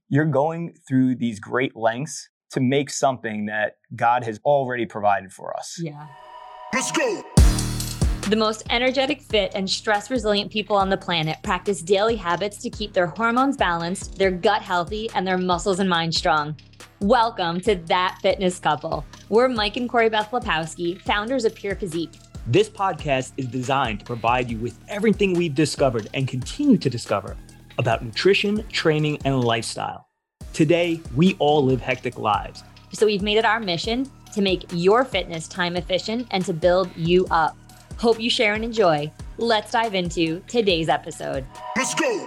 You're going through these great lengths to make something that God has already provided for us. Yeah. Let's go. The most energetic, fit, and stress-resilient people on the planet practice daily habits to keep their hormones balanced, their gut healthy, and their muscles and mind strong. Welcome to That Fitness Couple. We're Mike and Corey Beth Lepowski, founders of Pure Physique. This podcast is designed to provide you with everything we've discovered and continue to discover about nutrition, training, and lifestyle. Today, we all live hectic lives. So we've made it our mission to make your fitness time efficient and to build you up. Hope you share and enjoy. Let's dive into today's episode. Let's go.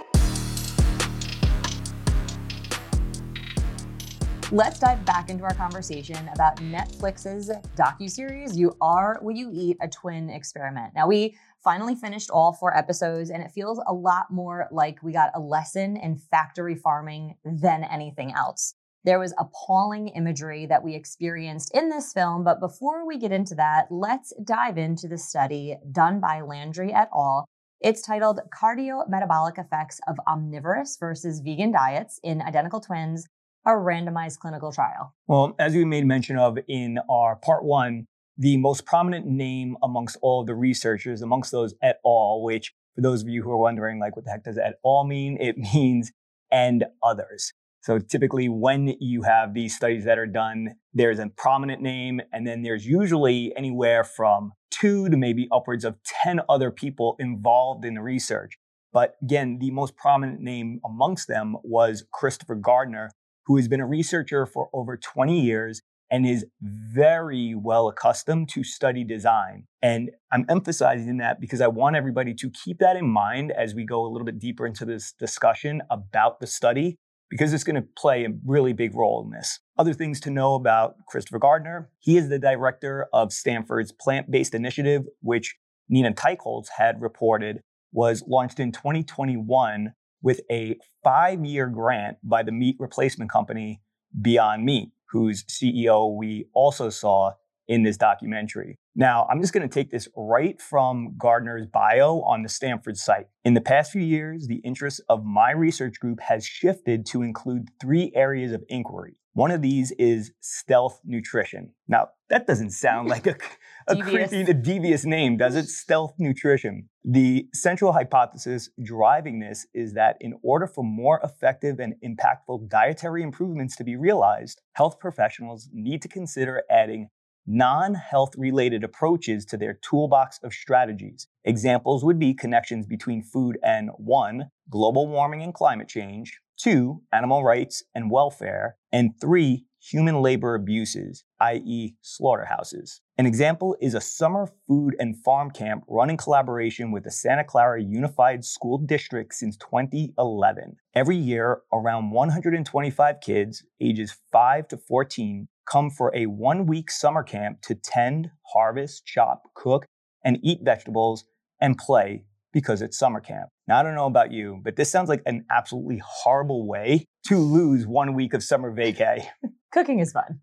Let's dive back into our conversation about Netflix's docuseries, You Are What You Eat, a Twin Experiment. Now, we finally finished all 4 episodes, and it feels a lot more like we got a lesson in factory farming than anything else. There was appalling imagery that we experienced in this film, but before we get into that, let's dive into the study done by Landry et al. It's titled Cardiometabolic Effects of Omnivorous versus Vegan Diets in Identical Twins, a randomized clinical trial. Well, as we made mention of in our part 1, the most prominent name amongst all of the researchers, amongst those et al., which for those of you who are wondering, like, what the heck does et al. Mean? It means and others. So typically when you have these studies that are done, there's a prominent name, and then there's usually anywhere from 2 to maybe upwards of 10 other people involved in the research. But again, the most prominent name amongst them was Christopher Gardner, who has been a researcher for over 20 years and is very well accustomed to study design. And I'm emphasizing that because I want everybody to keep that in mind as we go a little bit deeper into this discussion about the study, because it's going to play a really big role in this. Other things to know about Christopher Gardner: he is the director of Stanford's Plant-Based Initiative, which Nina Teicholz had reported was launched in 2021 with a 5-year grant by the meat replacement company Beyond Meat, whose CEO we also saw in this documentary. Now, I'm just going to take this right from Gardner's bio on the Stanford site. In the past few years, the interest of my research group has shifted to include 3 areas of inquiry. One of these is stealth nutrition. Now, that doesn't sound like a devious name, does it? Stealth nutrition. The central hypothesis driving this is that in order for more effective and impactful dietary improvements to be realized, health professionals need to consider adding non-health related approaches to their toolbox of strategies. Examples would be connections between food and 1, global warming and climate change, 2, animal rights and welfare, and 3, human labor abuses, i.e. slaughterhouses. An example is a summer food and farm camp run in collaboration with the Santa Clara Unified School District since 2011. Every year, around 125 kids, ages 5 to 14, come for a 1-week summer camp to tend, harvest, chop, cook, and eat vegetables and play because it's summer camp. Now, I don't know about you, but this sounds like an absolutely horrible way to lose 1 week of summer vacay. Cooking is fun.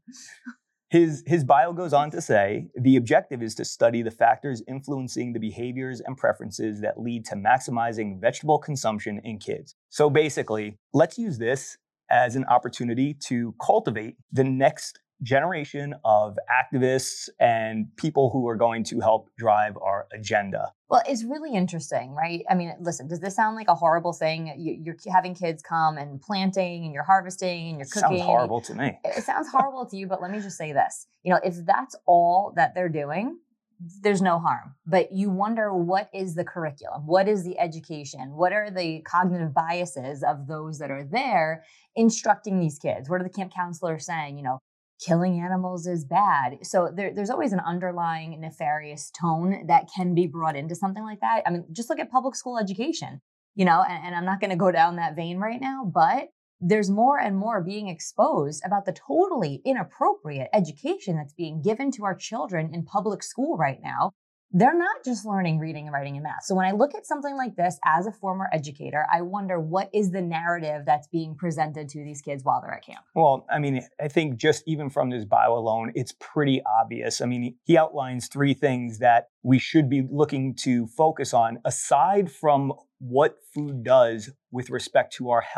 His bio goes on to say, the objective is to study the factors influencing the behaviors and preferences that lead to maximizing vegetable consumption in kids. So basically, let's use this as an opportunity to cultivate the next generation of activists and people who are going to help drive our agenda. Well, it's really interesting, right? I mean, listen, does this sound like a horrible thing? You're having kids come and planting and you're harvesting and you're cooking. Sounds horrible to me. It sounds horrible to you, but let me just say this. If that's all that they're doing, there's no harm. But you wonder, what is the curriculum? What is the education? What are the cognitive biases of those that are there instructing these kids? What are the camp counselors saying? Killing animals is bad. So there's always an underlying nefarious tone that can be brought into something like that. I mean, just look at public school education, and I'm not going to go down that vein right now, but there's more and more being exposed about the totally inappropriate education that's being given to our children in public school right now. They're not just learning reading and writing and math. So when I look at something like this as a former educator, I wonder, what is the narrative that's being presented to these kids while they're at camp? Well, I mean, I think just even from this bio alone, it's pretty obvious. I mean, he outlines 3 things that we should be looking to focus on aside from what food does with respect to our health.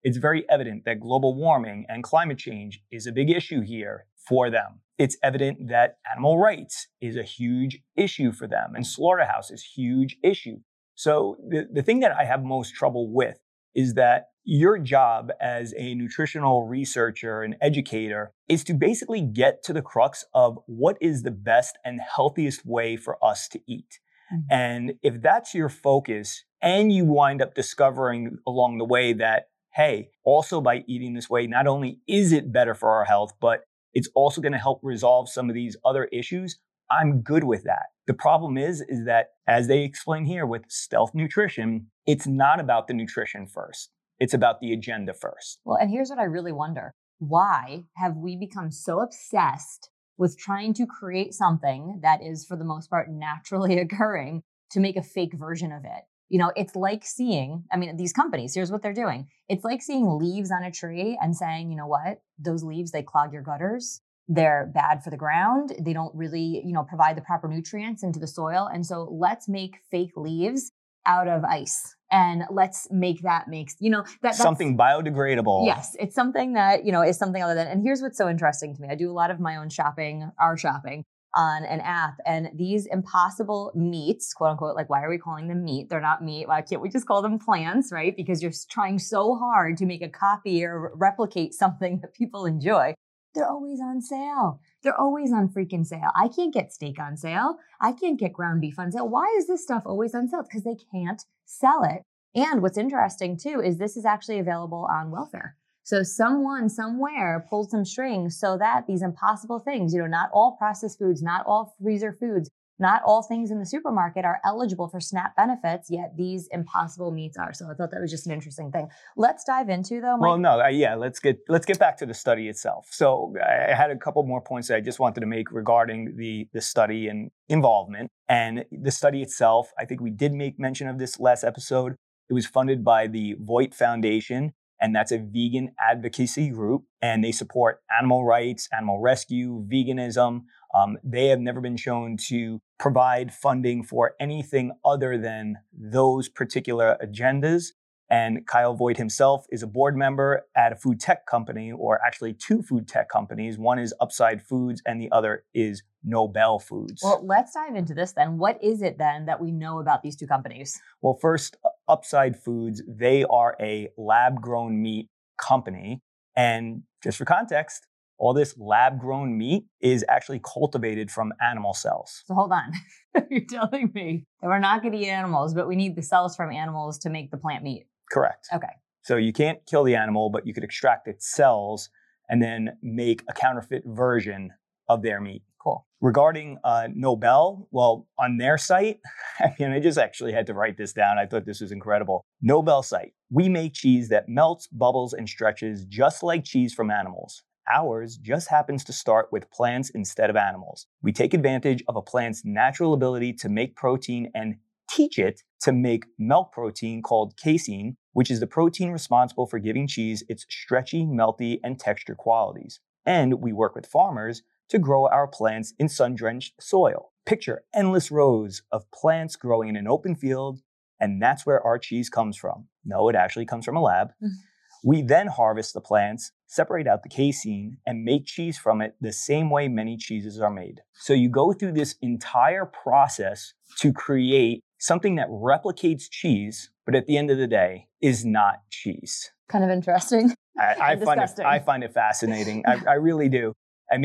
it's very evident that global warming and climate change is a big issue here for them. It's evident that animal rights is a huge issue for them, and slaughterhouse is a huge issue. So the thing that I have most trouble with is that your job as a nutritional researcher and educator is to basically get to the crux of what is the best and healthiest way for us to eat. And if that's your focus, and you wind up discovering along the way that, hey, also by eating this way, not only is it better for our health, but it's also going to help resolve some of these other issues, I'm good with that. The problem is that, as they explain here with stealth nutrition, it's not about the nutrition first. It's about the agenda first. Well, and here's what I really wonder. Why have we become so obsessed with trying to create something that is, for the most part, naturally occurring to make a fake version of it? You know, it's like seeing, these companies, here's what they're doing. It's like seeing leaves on a tree and saying, you know what, those leaves, they clog your gutters. They're bad for the ground. They don't really, provide the proper nutrients into the soil. And so let's make fake leaves out of ice. And let's make that that's something biodegradable. Yes, it's something that, is something other than, and here's what's so interesting to me. I do a lot of my own shopping, our shopping on an app, and these impossible meats, quote unquote, like, why are we calling them meat? They're not meat. Why can't we just call them plants, right? Because you're trying so hard to make a copy or replicate something that people enjoy. They're always on sale. They're always on freaking sale. I can't get steak on sale. I can't get ground beef on sale. Why is this stuff always on sale? Because they can't sell it. And what's interesting too is this is actually available on welfare. So someone somewhere pulled some strings so that these impossible things, not all processed foods, not all freezer foods, not all things in the supermarket are eligible for SNAP benefits, yet these impossible meats are. So I thought that was just an interesting thing. Let's dive into though, Mike. Well, no, let's get back to the study itself. So I had a couple more points that I just wanted to make regarding the study and involvement. And the study itself, I think we did make mention of this last episode. It was funded by the Voight Foundation, and that's a vegan advocacy group, and they support animal rights, animal rescue, veganism. They have never been shown to provide funding for anything other than those particular agendas. And Kyle Voight himself is a board member at a food tech company, or actually two food tech companies. One is Upside Foods and the other is Nobel Foods. Well, let's dive into this then. What is it then that we know about these two companies? Well, first, Upside Foods, they are a lab-grown meat company. And just for context, all this lab-grown meat is actually cultivated from animal cells. So hold on. You're telling me that we're not going to eat animals, but we need the cells from animals to make the plant meat. Correct. Okay. So you can't kill the animal, but you could extract its cells and then make a counterfeit version of their meat. Cool. Regarding Nobel, well, on their site, I just actually had to write this down. I thought this was incredible. Nobel site, we make cheese that melts, bubbles, and stretches just like cheese from animals. Ours just happens to start with plants instead of animals. We take advantage of a plant's natural ability to make protein and teach it to make milk protein called casein, which is the protein responsible for giving cheese its stretchy, melty, and texture qualities. And we work with farmers to grow our plants in sun-drenched soil. Picture endless rows of plants growing in an open field, and that's where our cheese comes from. No, it actually comes from a lab. We then harvest the plants, separate out the casein, and make cheese from it the same way many cheeses are made. So you go through this entire process to create something that replicates cheese, but at the end of the day is not cheese. Kind of interesting. I find it fascinating. I really do.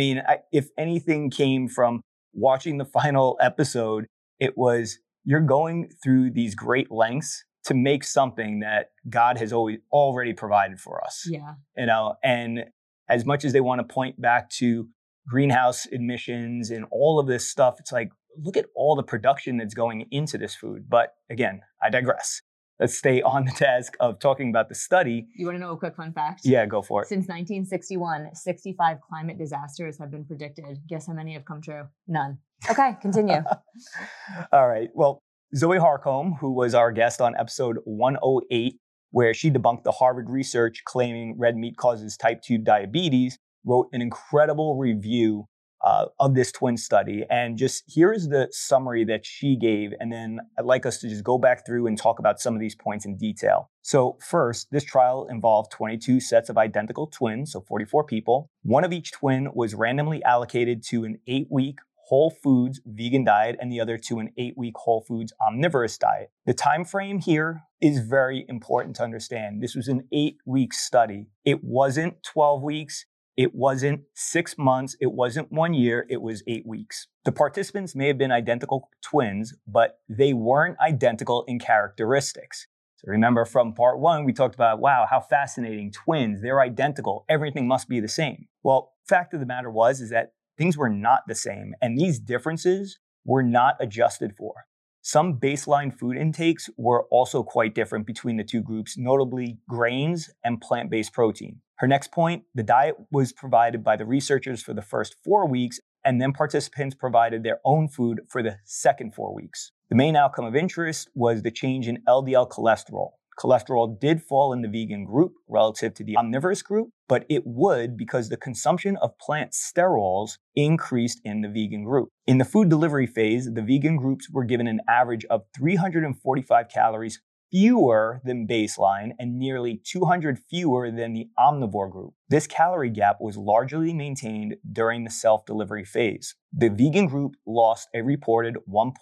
If anything came from watching the final episode, it was you're going through these great lengths to make something that God has already provided for us. Yeah. And as much as they want to point back to greenhouse emissions and all of this stuff, it's like, look at all the production that's going into this food. But again, I digress. Let's stay on the task of talking about the study. You want to know a quick fun fact? Yeah, go for it. Since 1961, 65 climate disasters have been predicted. Guess how many have come true? None. Okay, continue. All right. Well, Zoe Harcombe, who was our guest on episode 108, where she debunked the Harvard research claiming red meat causes type 2 diabetes, wrote an incredible review of this twin study. And just here's the summary that she gave. And then I'd like us to just go back through and talk about some of these points in detail. So first, this trial involved 22 sets of identical twins, so 44 people. One of each twin was randomly allocated to an 8-week whole foods vegan diet and the other to an 8-week whole foods omnivorous diet. The time frame here is very important to understand. This was an 8-week study. It wasn't 12 weeks. It wasn't 6 months. It wasn't 1 year. It was 8 weeks. The participants may have been identical twins, but they weren't identical in characteristics. So remember from part 1, we talked about, wow, how fascinating, twins, they're identical. Everything must be the same. Well, fact of the matter is that things were not the same, and these differences were not adjusted for. Some baseline food intakes were also quite different between the two groups, notably grains and plant-based protein. Her next point, the diet was provided by the researchers for the first 4 weeks, and then participants provided their own food for the second 4 weeks. The main outcome of interest was the change in LDL cholesterol. Cholesterol did fall in the vegan group relative to the omnivorous group, but it would because the consumption of plant sterols increased in the vegan group. In the food delivery phase, the vegan groups were given an average of 345 calories fewer than baseline and nearly 200 fewer than the omnivore group. This calorie gap was largely maintained during the self-delivery phase. The vegan group lost a reported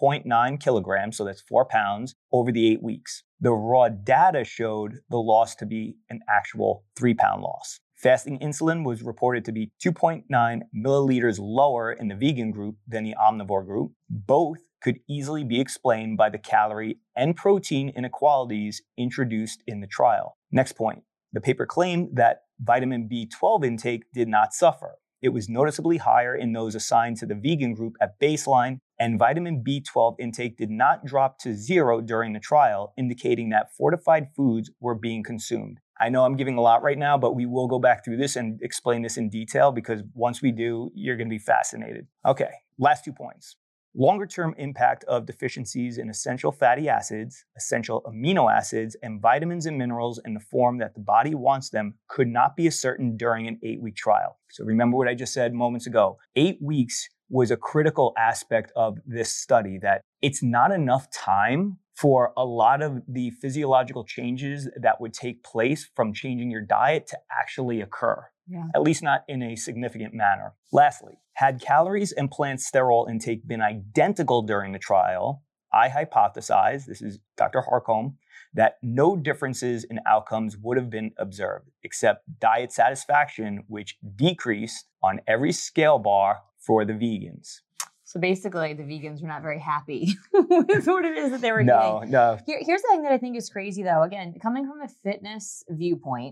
1.9 kilograms, so that's 4 pounds, over the 8 weeks. The raw data showed the loss to be an actual 3-pound loss. Fasting insulin was reported to be 2.9 milliliters lower in the vegan group than the omnivore group. Both could easily be explained by the calorie and protein inequalities introduced in the trial. Next point, the paper claimed that vitamin B12 intake did not suffer. It was noticeably higher in those assigned to the vegan group at baseline, and vitamin B12 intake did not drop to 0 during the trial, indicating that fortified foods were being consumed. I know I'm giving a lot right now, but we will go back through this and explain this in detail because once we do, you're going to be fascinated. Okay, last 2 points. Longer-term impact of deficiencies in essential fatty acids, essential amino acids, and vitamins and minerals in the form that the body wants them could not be ascertained during an 8-week trial. So remember what I just said moments ago. 8 weeks was a critical aspect of this study, that it's not enough time for a lot of the physiological changes that would take place from changing your diet to actually occur. Yeah. At least not in a significant manner. Lastly, had calories and plant sterol intake been identical during the trial, I hypothesize, this is Dr. Harcombe, that no differences in outcomes would have been observed, except diet satisfaction, which decreased on every scale bar for the vegans. So basically, the vegans were not very happy with what it is that they were getting. No. Here's the thing that I think is crazy, though. Again, coming from a fitness viewpoint,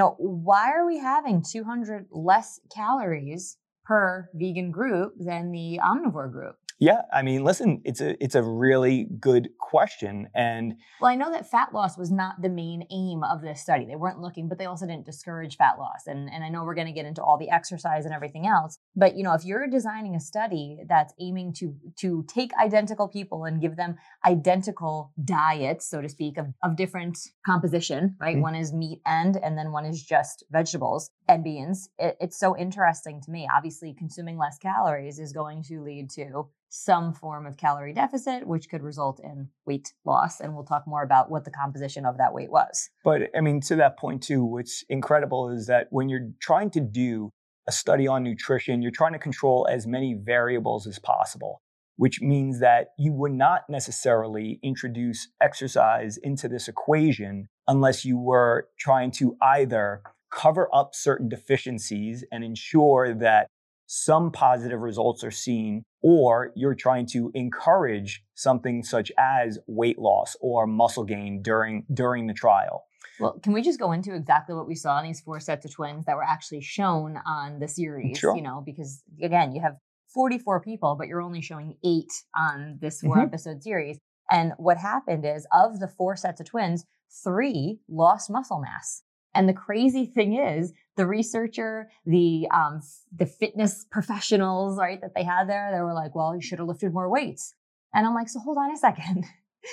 why are we having 200 less calories per vegan group than the omnivore group? Yeah, I mean, listen, it's a really good question. And well, I know that fat loss was not the main aim of this study. They weren't looking, but they also didn't discourage fat loss. And I know we're going to get into all the exercise and everything else. But, if you're designing a study that's aiming to take identical people and give them identical diets, so to speak, of different composition, right? Mm-hmm. One is meat and then one is just vegetables and beans. It's so interesting to me. Obviously, consuming less calories is going to lead to some form of calorie deficit, which could result in weight loss. And we'll talk more about what the composition of that weight was. But I mean, to that point too, what's incredible is that when you're trying to do a study on nutrition, you're trying to control as many variables as possible, which means that you would not necessarily introduce exercise into this equation unless you were trying to either cover up certain deficiencies and ensure that some positive results are seen, or you're trying to encourage something such as weight loss or muscle gain during the trial. Well, can we just go into exactly what we saw in these 4 sets of twins that were actually shown on the series? Sure. Because again, you have 44 people, but you're only showing 8 on this 4-episode series. And what happened is, of the 4 sets of twins, 3 lost muscle mass. And the crazy thing is, the researcher, the fitness professionals, right, that they had there, they were like, well, you should have lifted more weights. And I'm like, so hold on a second.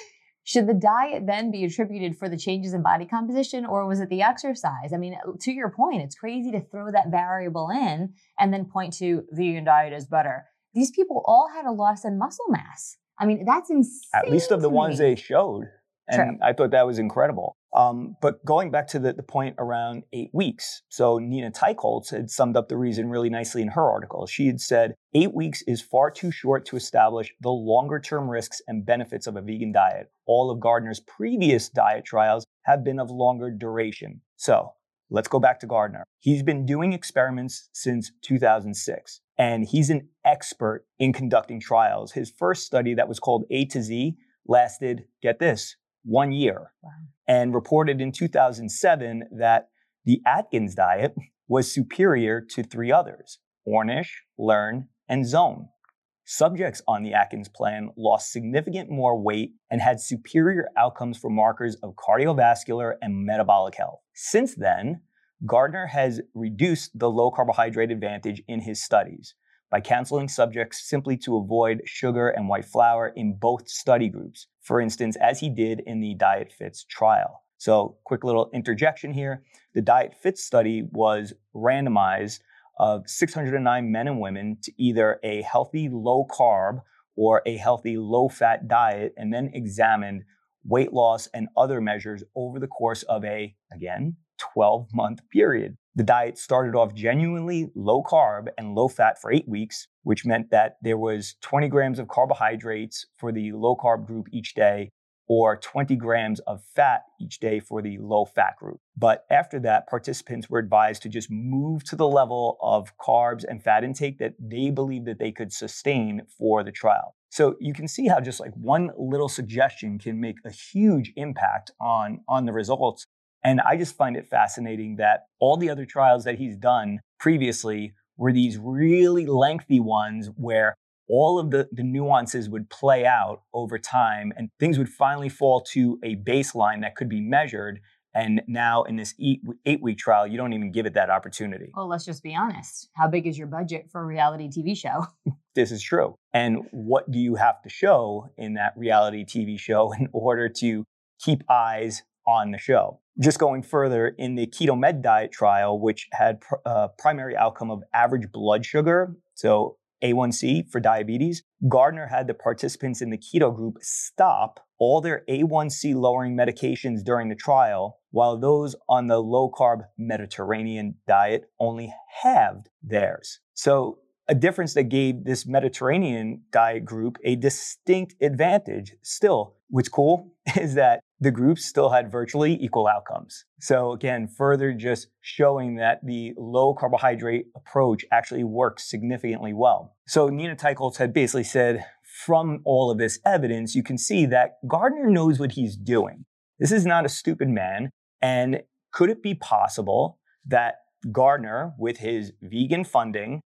Should the diet then be attributed for the changes in body composition, or was it the exercise? I mean, to your point, it's crazy to throw that variable in and then point to vegan diet is better. These people all had a loss in muscle mass. I mean, that's insane. At least of the ones they showed. And True. I thought that was incredible. But going back to the point around 8 weeks, so Nina Teicholz had summed up the reason really nicely in her article. She had said, 8 weeks is far too short to establish the longer-term risks and benefits of a vegan diet. All of Gardner's previous diet trials have been of longer duration. So let's go back to Gardner. He's been doing experiments since 2006, and he's an expert in conducting trials. His first study that was called A to Z lasted, get this, 1 year. Wow. And reported in 2007 that the Atkins diet was superior to 3 others: Ornish, Learn, and Zone. Subjects on the Atkins plan lost significant more weight and had superior outcomes for markers of cardiovascular and metabolic health. Since then, Gardner has reduced the low carbohydrate advantage in his studies by counseling subjects simply to avoid sugar and white flour in both study groups, for instance, as he did in the Diet Fits trial. So, quick little interjection here. The Diet Fits study was randomized of 609 men and women to either a healthy low carb or a healthy low fat diet, and then examined weight loss and other measures over the course of a, again, 12-month period. The diet started off genuinely low carb and low fat for 8 weeks, which meant that there was 20 grams of carbohydrates for the low carb group each day, or 20 grams of fat each day for the low fat group. But after that, participants were advised to just move to the level of carbs and fat intake that they believed that they could sustain for the trial. So you can see how just like one little suggestion can make a huge impact on the results. And I just find it fascinating that all the other trials that he's done previously were these really lengthy ones where all of the nuances would play out over time and things would finally fall to a baseline that could be measured. And now in this 8-week trial, you don't even give it that opportunity. Well, let's just be honest. How big is your budget for a reality TV show? This is true. And what do you have to show in that reality TV show in order to keep eyes on the show? Just going further, in the Keto Med diet trial, which had primary outcome of average blood sugar, so A1C for diabetes, Gardner had the participants in the keto group stop all their A1C lowering medications during the trial, while those on the low-carb Mediterranean diet only halved theirs. So a difference that gave this Mediterranean diet group a distinct advantage. Still, what's cool is that the groups still had virtually equal outcomes. So again, further just showing that the low carbohydrate approach actually works significantly well. So Nina Teicholz had basically said, from all of this evidence, you can see that Gardner knows what he's doing. This is not a stupid man. And could it be possible that Gardner, with his vegan funding,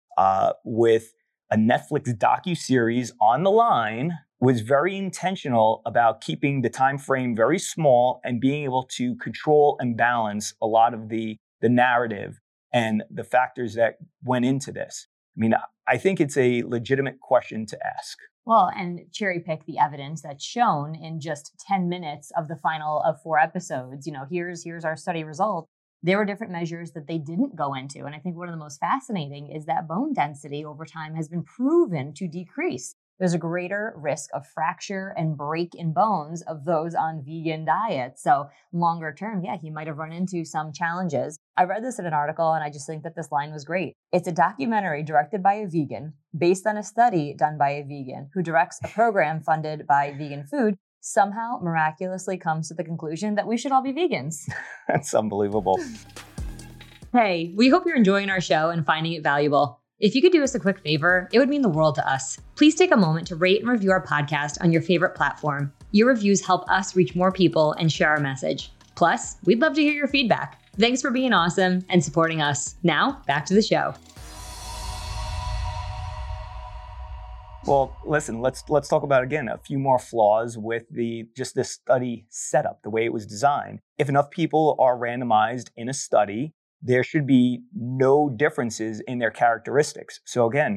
with a Netflix docuseries on the line, was very intentional about keeping the time frame very small and being able to control and balance a lot of the narrative and the factors that went into this? I mean, I think it's a legitimate question to ask. Well, and cherry pick the evidence that's shown in just 10 minutes of the final of 4 episodes. You know, here's our study result. There were different measures that they didn't go into. And I think one of the most fascinating is that bone density over time has been proven to decrease. There's a greater risk of fracture and break in bones of those on vegan diets. So longer term, yeah, he might have run into some challenges. I read this in an article and I just think that this line was great. It's a documentary directed by a vegan based on a study done by a vegan who directs a program funded by vegan food, somehow miraculously comes to the conclusion that we should all be vegans. That's unbelievable. Hey, we hope you're enjoying our show and finding it valuable. If you could do us a quick favor, it would mean the world to us. Please take a moment to rate and review our podcast on your favorite platform. Your reviews help us reach more people and share our message. Plus, we'd love to hear your feedback. Thanks for being awesome and supporting us. Now, back to the show. Well, listen, let's talk about, again, a few more flaws with this study setup, the way it was designed. If enough people are randomized in a study, there should be no differences in their characteristics. So again,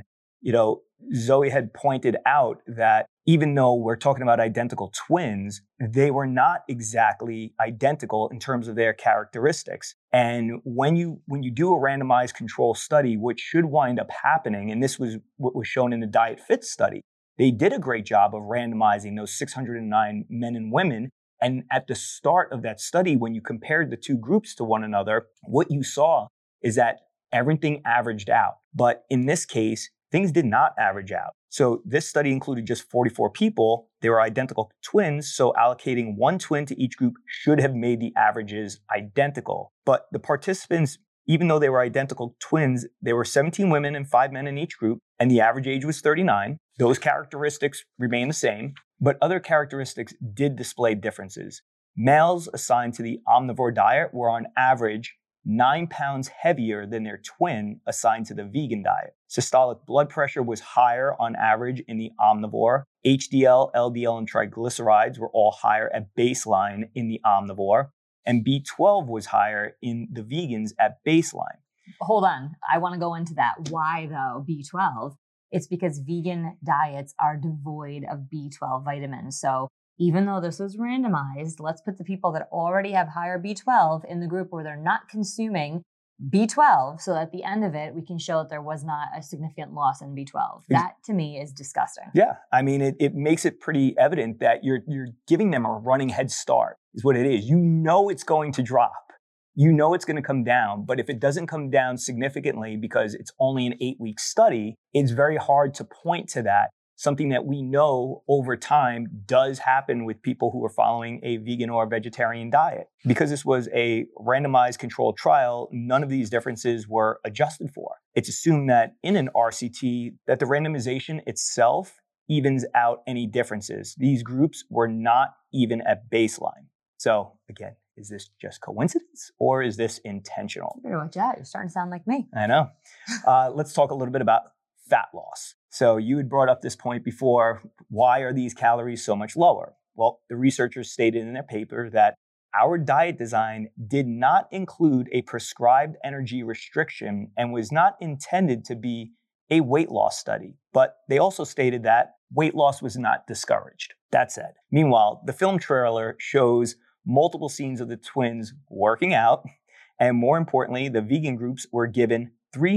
Zoe had pointed out that even though we're talking about identical twins, they were not exactly identical in terms of their characteristics. And when you do a randomized control study, what should wind up happening, and this was what was shown in the Diet Fit study, they did a great job of randomizing those 609 men and women. And at the start of that study, when you compared the two groups to one another, what you saw is that everything averaged out. But in this case, things did not average out. So this study included just 44 people. They were identical twins, so allocating one twin to each group should have made the averages identical. But the participants, even though they were identical twins, there were 17 women and 5 men in each group, and the average age was 39. Those characteristics remain the same, but other characteristics did display differences. Males assigned to the omnivore diet were on average 9 pounds heavier than their twin assigned to the vegan diet. Systolic blood pressure was higher on average in the omnivore. HDL, LDL, and triglycerides were all higher at baseline in the omnivore. And B12 was higher in the vegans at baseline. Hold on. I want to go into that. Why, though, B12? It's because vegan diets are devoid of B12 vitamins. So even though this was randomized, let's put the people that already have higher B12 in the group where they're not consuming B12, so that at the end of it, we can show that there was not a significant loss in B12. That, to me, is disgusting. Yeah. I mean, it makes it pretty evident that you're giving them a running head start, is what it is. You know it's going to drop. You know it's going to come down. But if it doesn't come down significantly because it's only an 8-week study, it's very hard to point to that. Something that we know over time does happen with people who are following a vegan or vegetarian diet. Because this was a randomized controlled trial, none of these differences were adjusted for. It's assumed that in an RCT, that the randomization itself evens out any differences. These groups were not even at baseline. So again, is this just coincidence or is this intentional? You better watch out. You're starting to sound like me. I know. Let's talk a little bit about fat loss. So you had brought up this point before. Why are these calories so much lower? Well, the researchers stated in their paper that our diet design did not include a prescribed energy restriction and was not intended to be a weight loss study. But they also stated that weight loss was not discouraged. That said, meanwhile, the film trailer shows multiple scenes of the twins working out. And more importantly, the vegan groups were given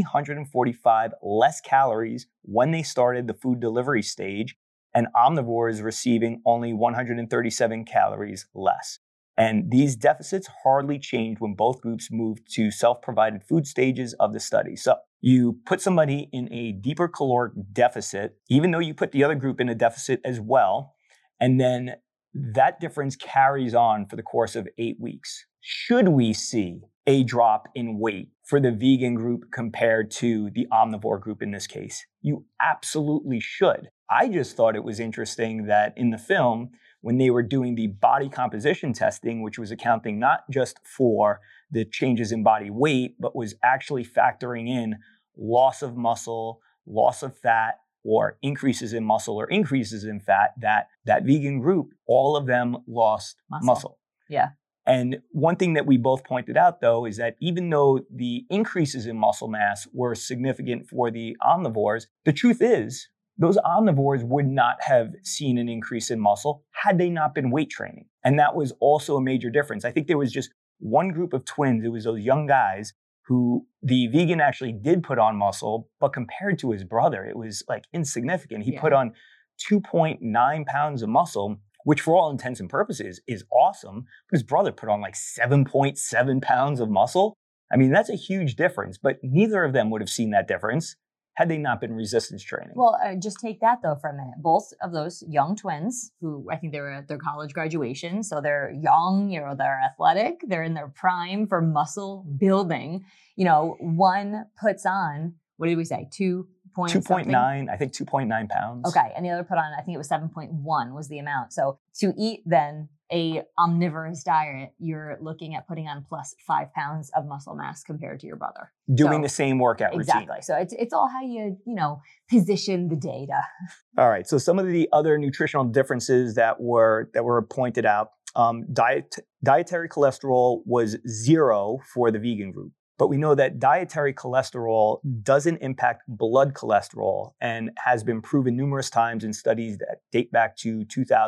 345 less calories when they started the food delivery stage, and omnivores receiving only 137 calories less. And these deficits hardly changed when both groups moved to self-provided food stages of the study. So you put somebody in a deeper caloric deficit, even though you put the other group in a deficit as well, and then that difference carries on for the course of 8 weeks. Should we see a drop in weight for the vegan group compared to the omnivore group in this case? You absolutely should. I just thought it was interesting that in the film, when they were doing the body composition testing, which was accounting not just for the changes in body weight, but was actually factoring in loss of muscle, loss of fat, or increases in muscle or increases in fat, that vegan group, all of them lost muscle. Yeah. And one thing that we both pointed out, though, is that even though the increases in muscle mass were significant for the omnivores, the truth is those omnivores would not have seen an increase in muscle had they not been weight training. And that was also a major difference. I think there was just one group of twins. It was those young guys who the vegan actually did put on muscle, but compared to his brother, it was like insignificant. He put on 2.9 pounds of muscle, which for all intents and purposes is awesome. But his brother put on like 7.7 pounds of muscle. I mean, that's a huge difference, but neither of them would have seen that difference had they not been resistance training. Well, just take that though for a minute. Both of those young twins, who I think they were at their college graduation, so they're young, they're athletic, they're in their prime for muscle building. One puts on, what did we say, 2.9, I think 2.9 pounds. Okay, and the other put on, I think it was 7.1 was the amount. So to eat then a omnivorous diet, you're looking at putting on plus 5 pounds of muscle mass compared to your brother. Doing the same workout routine. Exactly. So it's all how you position the data. All right. So some of the other nutritional differences that were pointed out, dietary cholesterol was 0 for the vegan group. But we know that dietary cholesterol doesn't impact blood cholesterol and has been proven numerous times in studies that date back to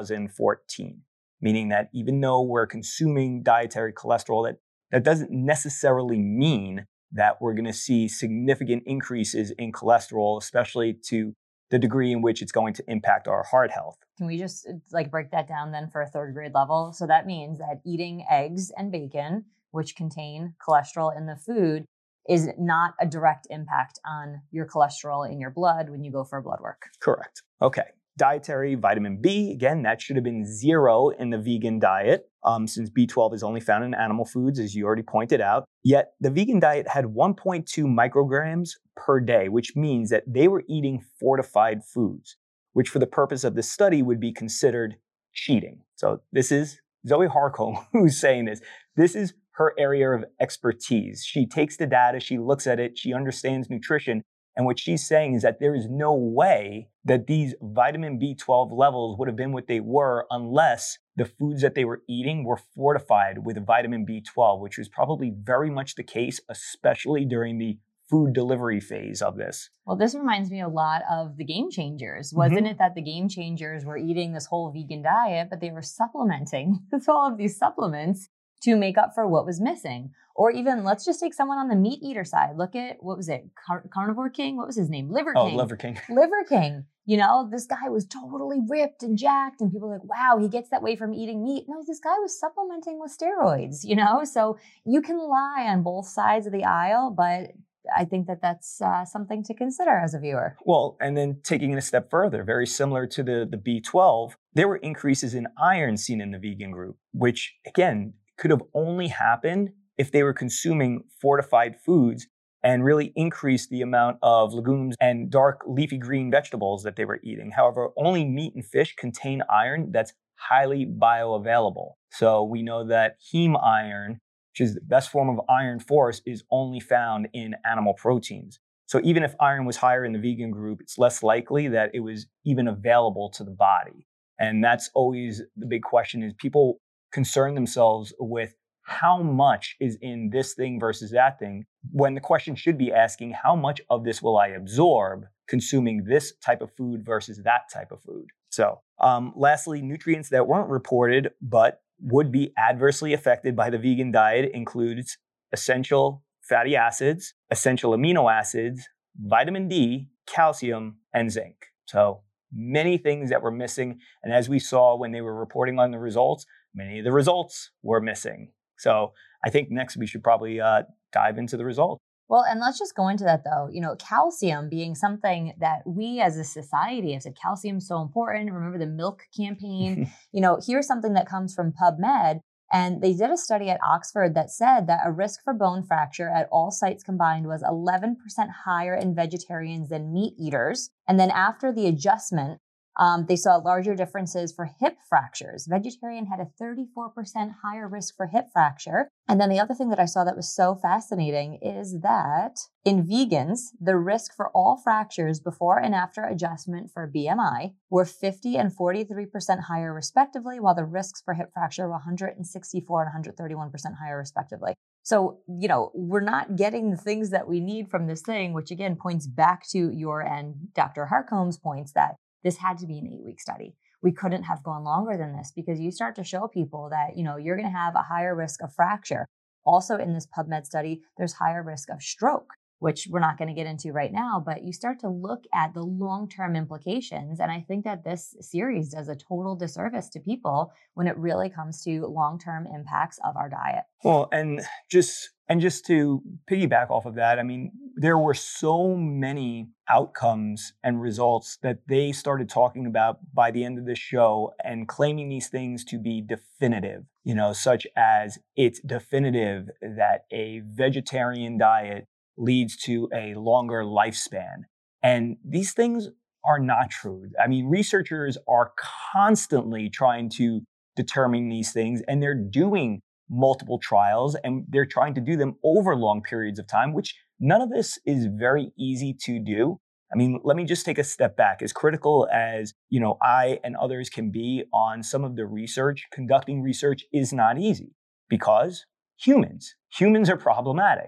2014, meaning that even though we're consuming dietary cholesterol, that doesn't necessarily mean that we're going to see significant increases in cholesterol, especially to the degree in which it's going to impact our heart health. Can we just break that down then for a third grade level? So that means that eating eggs and bacon, which contain cholesterol in the food, is not a direct impact on your cholesterol in your blood when you go for blood work. Correct. Okay. Dietary vitamin B, again, that should have been 0 in the vegan diet, since B12 is only found in animal foods, as you already pointed out. Yet the vegan diet had 1.2 micrograms per day, which means that they were eating fortified foods, which for the purpose of this study would be considered cheating. So this is Zoe Harcombe who's saying this. This is her area of expertise. She takes the data, she looks at it, she understands nutrition. And what she's saying is that there is no way that these vitamin B12 levels would have been what they were unless the foods that they were eating were fortified with vitamin B12, which was probably very much the case, especially during the food delivery phase of this. Well, this reminds me a lot of the Game Changers. Wasn't it that the Game Changers were eating this whole vegan diet, but they were supplementing with all of these supplements to make up for what was missing? Or even, let's just take someone on the meat eater side. Look at, what was it? Carnivore King? What was his name? Liver King. Oh, Liver King. Liver King. You know, this guy was totally ripped and jacked, and people were like, wow, he gets that way from eating meat. No, this guy was supplementing with steroids, you know? So you can lie on both sides of the aisle, but I think that that's something to consider as a viewer. Well, and then taking it a step further, very similar to the B12, there were increases in iron seen in the vegan group, which again, could have only happened if they were consuming fortified foods and really increased the amount of legumes and dark leafy green vegetables that they were eating. However, only meat and fish contain iron that's highly bioavailable. So we know that heme iron, which is the best form of iron for us, is only found in animal proteins. So even if iron was higher in the vegan group, it's less likely that it was even available to the body. And that's always the big question, is people concern themselves with how much is in this thing versus that thing, when the question should be asking, how much of this will I absorb consuming this type of food versus that type of food? So lastly, nutrients that weren't reported but would be adversely affected by the vegan diet includes essential fatty acids, essential amino acids, vitamin D, calcium, and zinc. So many things that were missing. And as we saw when they were reporting on the results, many of the results were missing. So I think next we should probably dive into the results. Well, and let's just go into that though. You know, calcium being something that we as a society have said calcium is so important. Remember the milk campaign? You know, here's something that comes from PubMed. And they did a study at Oxford that said that a risk for bone fracture at all sites combined was 11% higher in vegetarians than meat eaters. And then after the adjustment, they saw larger differences for hip fractures. Vegetarian had a 34% higher risk for hip fracture. And then the other thing that I saw that was so fascinating is that in vegans, the risk for all fractures before and after adjustment for BMI were 50 and 43% higher respectively, while the risks for hip fracture were 164 and 131% higher respectively. So, you know, we're not getting the things that we need from this thing, which again points back to your and Dr. Harcomb's points that this had to be an 8-week study. We couldn't have gone longer than this because you start to show people that, you know, you're going to have a higher risk of fracture. Also in this PubMed study, there's higher risk of stroke, which we're not going to get into right now, but you start to look at the long-term implications. And I think that this series does a total disservice to people when it really comes to long-term impacts of our diet. Well, and just to piggyback off of that, I mean, there were so many outcomes and results that they started talking about by the end of the show and claiming these things to be definitive, you know, such as it's definitive that a vegetarian diet leads to a longer lifespan. And these things are not true. I mean, researchers are constantly trying to determine these things, and they're doing multiple trials, and they're trying to do them over long periods of time, which none of this is very easy to do. I mean, let me just take a step back. As critical as, you know, I and others can be on some of the research, conducting research is not easy because humans are problematic.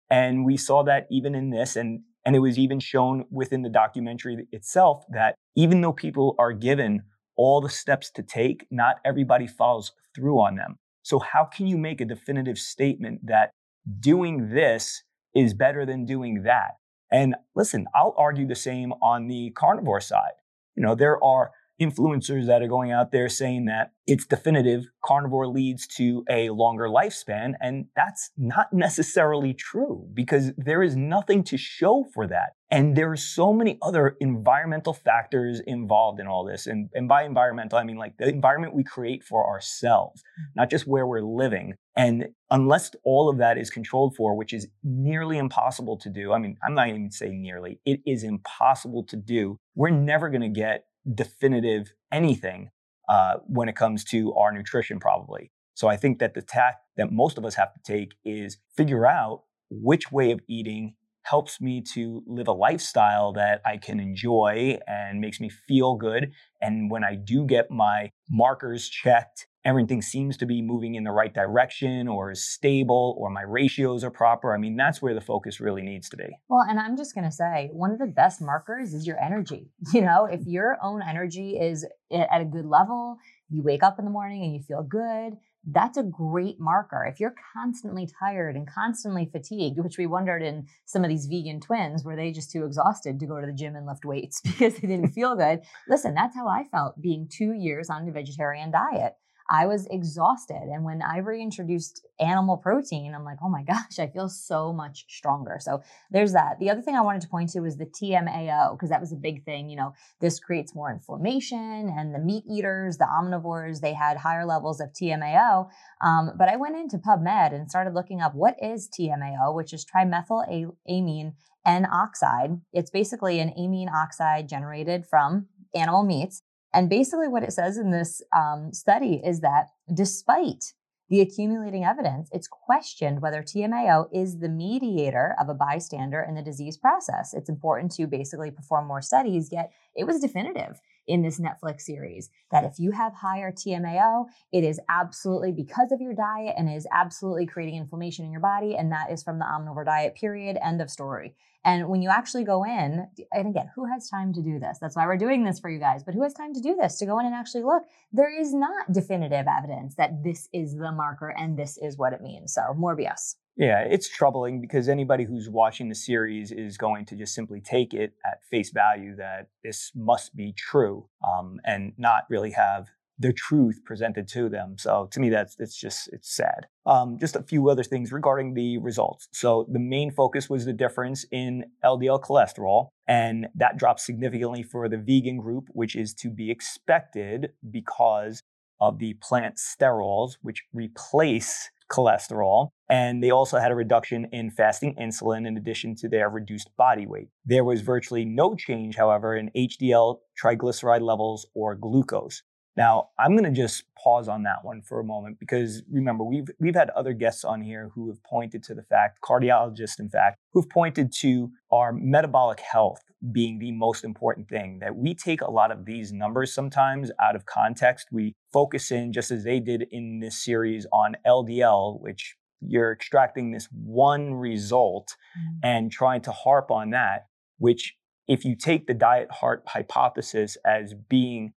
And we saw that even in this, and it was even shown within the documentary itself that even though people are given all the steps to take, not everybody follows through on them. So how can you make a definitive statement that doing this is better than doing that? And listen, I'll argue the same on the carnivore side. There are influencers that are going out there saying that it's definitive carnivore leads to a longer lifespan. And that's not necessarily true because there is nothing to show for that. And there are so many other environmental factors involved in all this. And by environmental, I mean like the environment we create for ourselves, not just where we're living. And unless all of that is controlled for, which is nearly impossible to do, I mean, I'm not even saying nearly, it is impossible to do. We're never going to get definitive anything when it comes to our nutrition, probably. So I think that the tack that most of us have to take is figure out which way of eating helps me to live a lifestyle that I can enjoy and makes me feel good. And when I do get my markers checked, everything seems to be moving in the right direction or is stable or my ratios are proper. I mean, that's where the focus really needs to be. Well, and I'm just going to say one of the best markers is your energy. If your own energy is at a good level, you wake up in the morning and you feel good, that's a great marker. If you're constantly tired and constantly fatigued, which we wondered in some of these vegan twins, were they just too exhausted to go to the gym and lift weights because they didn't feel good? Listen, that's how I felt being 2 years on a vegetarian diet. I was exhausted. And when I reintroduced animal protein, I'm like, oh my gosh, I feel so much stronger. So there's that. The other thing I wanted to point to was the TMAO, because that was a big thing. This creates more inflammation, and the meat eaters, the omnivores, they had higher levels of TMAO. But I went into PubMed and started looking up what is TMAO, which is trimethylamine N-oxide. It's basically an amine oxide generated from animal meats. And basically what it says in this study is that despite the accumulating evidence, it's questioned whether TMAO is the mediator of a bystander in the disease process. It's important to basically perform more studies, yet it was definitive in this Netflix series that if you have higher TMAO, it is absolutely because of your diet and is absolutely creating inflammation in your body. And that is from the omnivore diet, period, end of story. And when you actually go in, and again, who has time to do this? That's why we're doing this for you guys. But who has time to do this, to go in and actually look? There is not definitive evidence that this is the marker and this is what it means. So more BS. Yeah, it's troubling because anybody who's watching the series is going to just simply take it at face value that this must be true and not really have the truth presented to them. So to me, it's sad. Just a few other things regarding the results. So the main focus was the difference in LDL cholesterol, and that dropped significantly for the vegan group, which is to be expected because of the plant sterols, which replace cholesterol. And they also had a reduction in fasting insulin in addition to their reduced body weight. There was virtually no change, however, in HDL, triglyceride levels, or glucose. Now, I'm going to just pause on that one for a moment because remember, we've had other guests on here who have pointed to the fact, cardiologists in fact, who've pointed to our metabolic health being the most important thing, that we take a lot of these numbers sometimes out of context. We focus in, just as they did in this series, on LDL, which you're extracting this one result and trying to harp on that, which if you take the diet heart hypothesis as being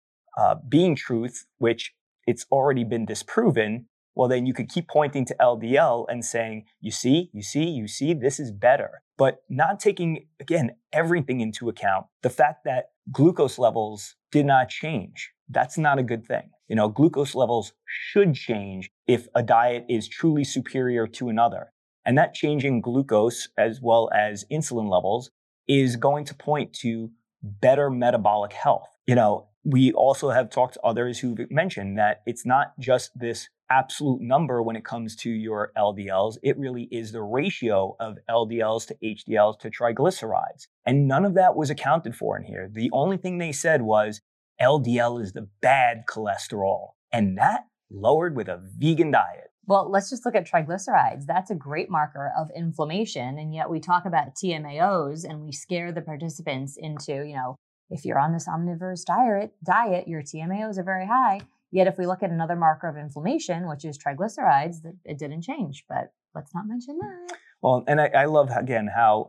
truth, which it's already been disproven, well, then you could keep pointing to LDL and saying, you see, this is better. But not taking, again, everything into account. The fact that glucose levels did not change, that's not a good thing. Glucose levels should change if a diet is truly superior to another. And that change in glucose as well as insulin levels is going to point to better metabolic health. We also have talked to others who've mentioned that it's not just this absolute number when it comes to your LDLs. It really is the ratio of LDLs to HDLs to triglycerides. And none of that was accounted for in here. The only thing they said was LDL is the bad cholesterol, and that lowered with a vegan diet. Well, let's just look at triglycerides. That's a great marker of inflammation. And yet we talk about TMAOs and we scare the participants into, if you're on this omnivorous diet, your TMAOs are very high. Yet if we look at another marker of inflammation, which is triglycerides, it didn't change. But let's not mention that. Well, and I love, again, how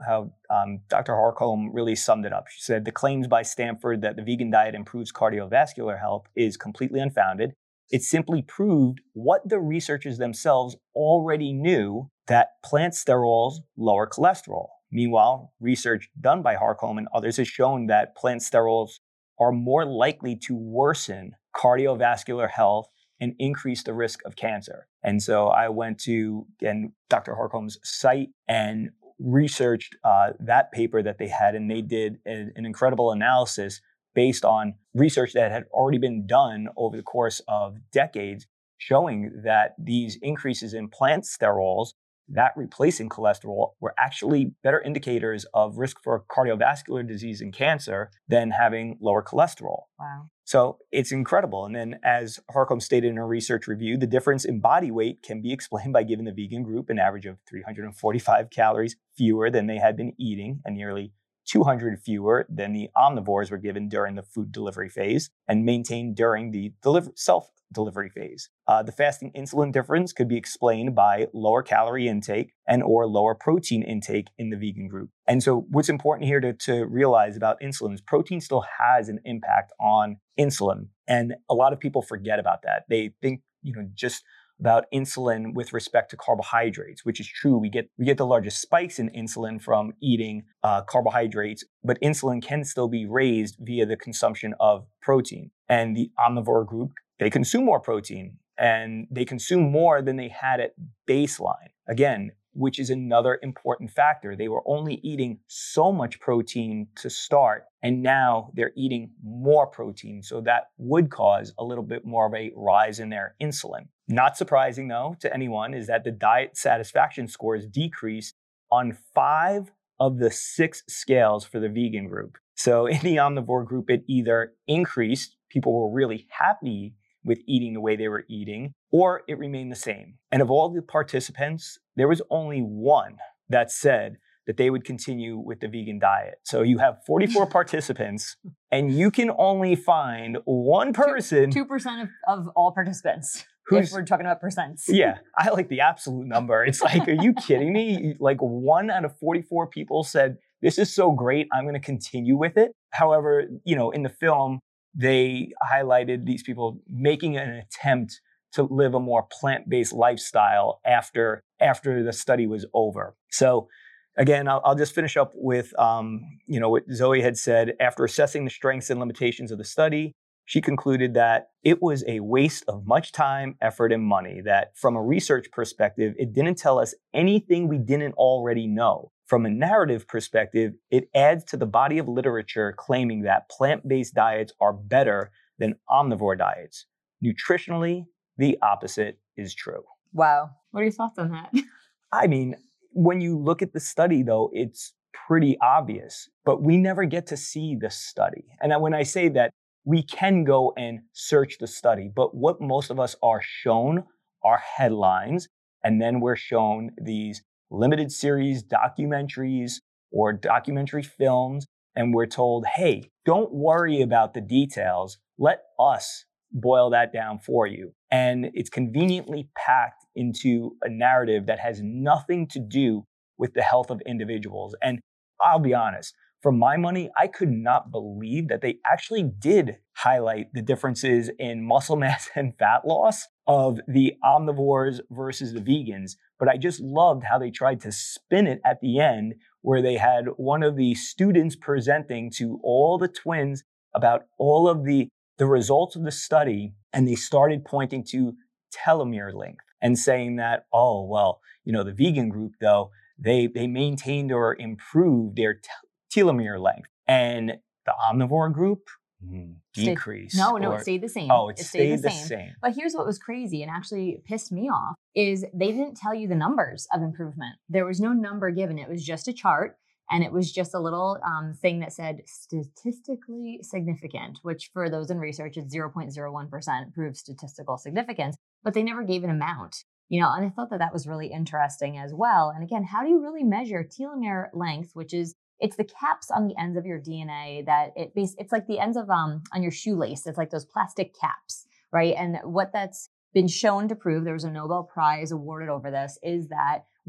Dr. Harcombe really summed it up. She said, the claims by Stanford that the vegan diet improves cardiovascular health is completely unfounded. It simply proved what the researchers themselves already knew, that plant sterols lower cholesterol. Meanwhile, research done by Harcombe and others has shown that plant sterols are more likely to worsen cardiovascular health and increase the risk of cancer. And so I went to, again, Dr. Harcombe's site and researched that paper that they had, and they did an incredible analysis based on research that had already been done over the course of decades, showing that these increases in plant sterols that replacing cholesterol were actually better indicators of risk for cardiovascular disease and cancer than having lower cholesterol. Wow. So it's incredible. And then, as Harcombe stated in her research review, the difference in body weight can be explained by giving the vegan group an average of 345 calories fewer than they had been eating, and nearly 200 fewer than the omnivores were given during the food delivery phase and maintained during the self-delivery phase. The fasting insulin difference could be explained by lower calorie intake and or lower protein intake in the vegan group. And so what's important here to realize about insulin is protein still has an impact on insulin. And a lot of people forget about that. They think, just about insulin with respect to carbohydrates, which is true. We get the largest spikes in insulin from eating carbohydrates, but insulin can still be raised via the consumption of protein. And the omnivore group, they consume more protein, and they consume more than they had at baseline. Again, which is another important factor. They were only eating so much protein to start, and now they're eating more protein. So that would cause a little bit more of a rise in their insulin. Not surprising, though, to anyone, is that the diet satisfaction scores decreased on 5 of the 6 scales for the vegan group. So in the omnivore group, it either increased, people were really happy with eating the way they were eating, or it remained the same. And of all the participants, there was only one that said that they would continue with the vegan diet. So you have 44 participants, and you can only find one person. 2% of all participants. If we're talking about percents. Yeah, I like the absolute number. It's like, are you kidding me? Like 1 out of 44 people said, this is so great, I'm going to continue with it. However, in the film, they highlighted these people making an attempt to live a more plant-based lifestyle after the study was over. So again, I'll just finish up with what Zoe had said. After assessing the strengths and limitations of the study, she concluded that it was a waste of much time, effort, and money, that from a research perspective, it didn't tell us anything we didn't already know. From a narrative perspective, it adds to the body of literature claiming that plant-based diets are better than omnivore diets. Nutritionally, the opposite is true. Wow. What are your thoughts on that? I mean, when you look at the study, though, it's pretty obvious, but we never get to see the study. And when I say that, we can go and search the study, but what most of us are shown are headlines, and then we're shown these limited series documentaries or documentary films, and we're told, hey, don't worry about the details. Let us boil that down for you. And it's conveniently packed into a narrative that has nothing to do with the health of individuals. And I'll be honest, for my money, I could not believe that they actually did highlight the differences in muscle mass and fat loss of the omnivores versus the vegans. But I just loved how they tried to spin it at the end, where they had one of the students presenting to all the twins about all of the results of the study. And they started pointing to telomere length and saying that, oh, well, the vegan group, though, they maintained or improved their telomere length, and the omnivore group decreased. It stayed the same. Oh, it stayed the same. But here's what was crazy and actually pissed me off is they didn't tell you the numbers of improvement. There was no number given. It was just a chart, and it was just a little thing that said statistically significant, which for those in research, it's 0.01% proves statistical significance, but they never gave an amount. And I thought that was really interesting as well. And again, how do you really measure telomere length, which is it's the caps on the ends of your DNA that it's like the ends of on your shoelace. It's like those plastic caps, right? And what that's been shown to prove, there was a Nobel Prize awarded over this, is that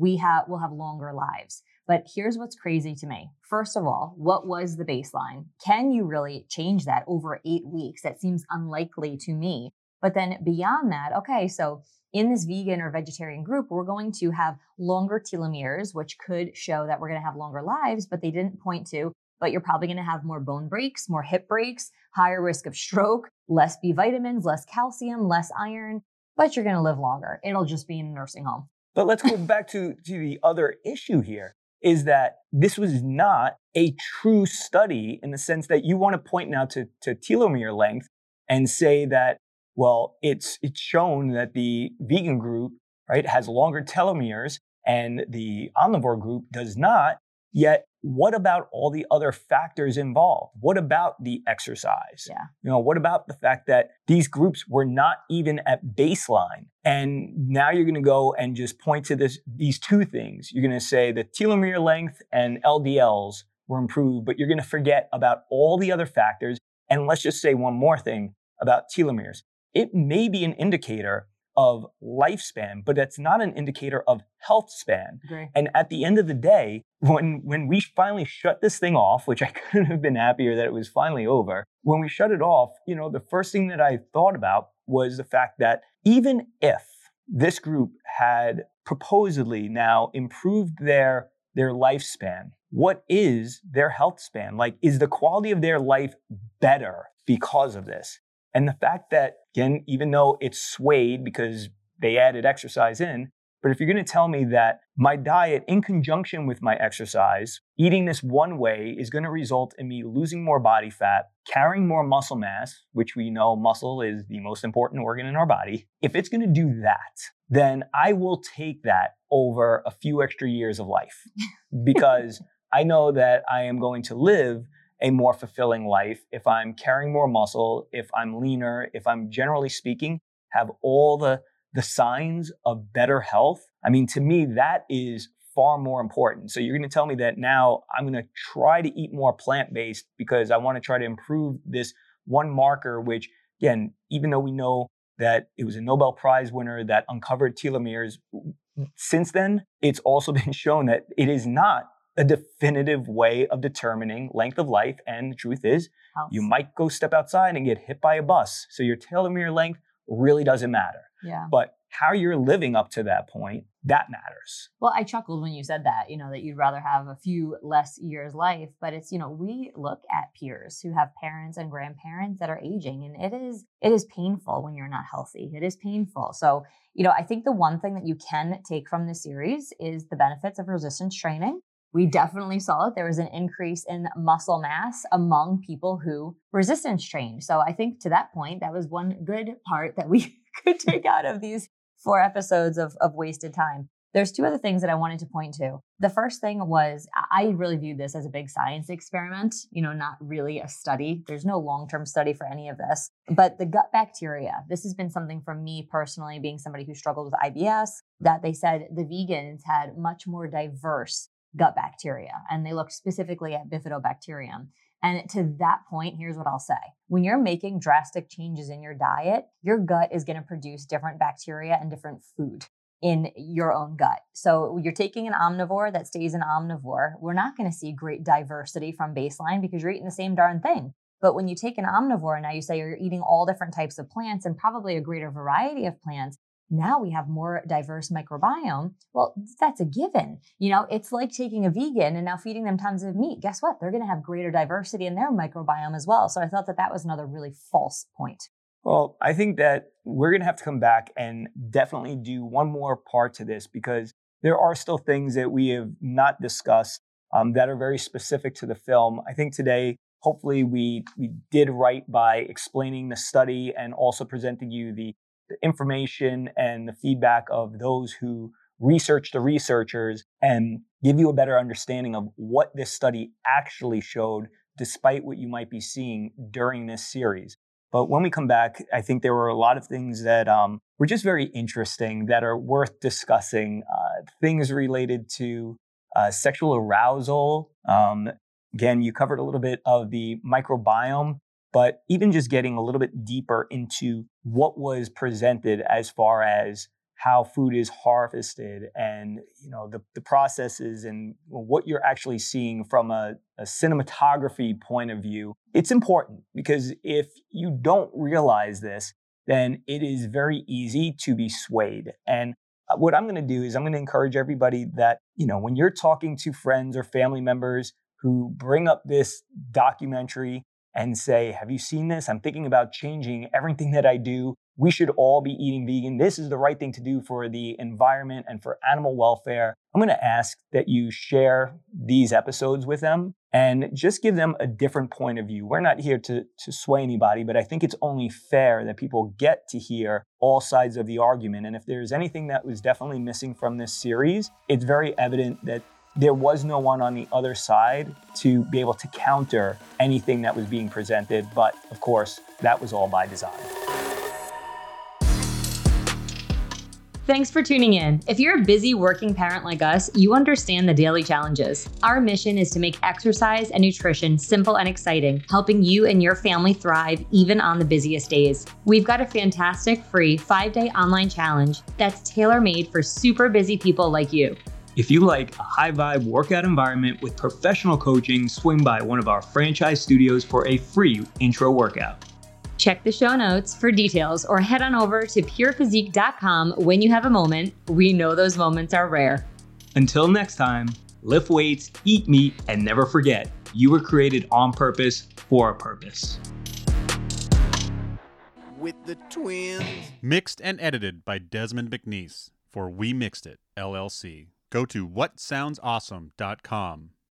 we'll have longer lives. But here's what's crazy to me. First of all, what was the baseline? Can you really change that over 8 weeks? That seems unlikely to me. But then beyond that, okay, so in this vegan or vegetarian group, we're going to have longer telomeres, which could show that we're going to have longer lives, but they didn't point to, but you're probably going to have more bone breaks, more hip breaks, higher risk of stroke, less B vitamins, less calcium, less iron, but you're going to live longer. It'll just be in a nursing home. But let's go back to the other issue here, is that this was not a true study in the sense that you want to point now to telomere length and say that, well, it's shown that the vegan group, right, has longer telomeres and the omnivore group does not. Yet, what about all the other factors involved? What about the exercise? Yeah. What about the fact that these groups were not even at baseline? And now you're going to go and just point to these two things. You're going to say the telomere length and LDLs were improved, but you're going to forget about all the other factors. And let's just say one more thing about telomeres. It may be an indicator of lifespan, but that's not an indicator of health span. Agree. And at the end of the day, when we finally shut this thing off, which I couldn't have been happier that it was finally over, when we shut it off, the first thing that I thought about was the fact that even if this group had supposedly now improved their lifespan, what is their health span? Like, is the quality of their life better because of this? And the fact that, again, even though it's swayed because they added exercise in, but if you're going to tell me that my diet in conjunction with my exercise, eating this one way is going to result in me losing more body fat, carrying more muscle mass, which we know muscle is the most important organ in our body. If it's going to do that, then I will take that over a few extra years of life because I know that I am going to live a more fulfilling life if I'm carrying more muscle, if I'm leaner, if I'm generally speaking, have all the signs of better health. I mean, to me, that is far more important. So you're going to tell me that now I'm going to try to eat more plant-based because I want to try to improve this one marker, which, again, even though we know that it was a Nobel Prize winner that uncovered telomeres, since then, it's also been shown that it is not a definitive way of determining length of life. And the truth is, you might go step outside and get hit by a bus. So your telomere length really doesn't matter. Yeah. But how you're living up to that point, that matters. Well, I chuckled when you said that, that you'd rather have a few less years life, but it's, we look at peers who have parents and grandparents that are aging, and it is painful when you're not healthy. It is painful. So, I think the one thing that you can take from this series is the benefits of resistance training. We definitely saw it. There was an increase in muscle mass among people who resistance trained. So I think to that point, that was one good part that we could take out of these 4 episodes of wasted time. There's 2 other things that I wanted to point to. The first thing was I really viewed this as a big science experiment, not really a study. There's no long-term study for any of this. But the gut bacteria, this has been something for me personally, being somebody who struggled with IBS, that they said the vegans had much more diverse gut bacteria, and they looked specifically at bifidobacterium. And to that point, here's what I'll say. When you're making drastic changes in your diet, your gut is going to produce different bacteria and different food in your own gut. So you're taking an omnivore that stays an omnivore. We're not going to see great diversity from baseline because you're eating the same darn thing. But when you take an omnivore and now you say you're eating all different types of plants and probably a greater variety of plants, now we have more diverse microbiome. Well, that's a given. It's like taking a vegan and now feeding them tons of meat. Guess what? They're going to have greater diversity in their microbiome as well. So I thought that was another really false point. Well, I think that we're going to have to come back and definitely do one more part to this because there are still things that we have not discussed that are very specific to the film. I think today, hopefully we did right by explaining the study and also presenting you the information and the feedback of those who research the researchers and give you a better understanding of what this study actually showed, despite what you might be seeing during this series. But when we come back, I think there were a lot of things that were just very interesting that are worth discussing. Things related to sexual arousal. Again, you covered a little bit of the microbiome, but even just getting a little bit deeper into what was presented as far as how food is harvested and, the processes and what you're actually seeing from a cinematography point of view, it's important because if you don't realize this, then it is very easy to be swayed. And what I'm going to do is I'm going to encourage everybody that, when you're talking to friends or family members who bring up this documentary and say, have you seen this? I'm thinking about changing everything that I do. We should all be eating vegan. This is the right thing to do for the environment and for animal welfare. I'm going to ask that you share these episodes with them and just give them a different point of view. We're not here to sway anybody, but I think it's only fair that people get to hear all sides of the argument. And if there's anything that was definitely missing from this series, it's very evident that there was no one on the other side to be able to counter anything that was being presented. But of course, that was all by design. Thanks for tuning in. If you're a busy working parent like us, you understand the daily challenges. Our mission is to make exercise and nutrition simple and exciting, helping you and your family thrive even on the busiest days. We've got a fantastic free 5-day online challenge that's tailor-made for super busy people like you. If you like a high-vibe workout environment with professional coaching, swing by one of our franchise studios for a free intro workout. Check the show notes for details or head on over to purephysique.com when you have a moment. We know those moments are rare. Until next time, lift weights, eat meat, and never forget, you were created on purpose for a purpose. With the twins. Mixed and edited by Desmond McNeese for We Mixed It, LLC. Go to whatsoundsawesome.com.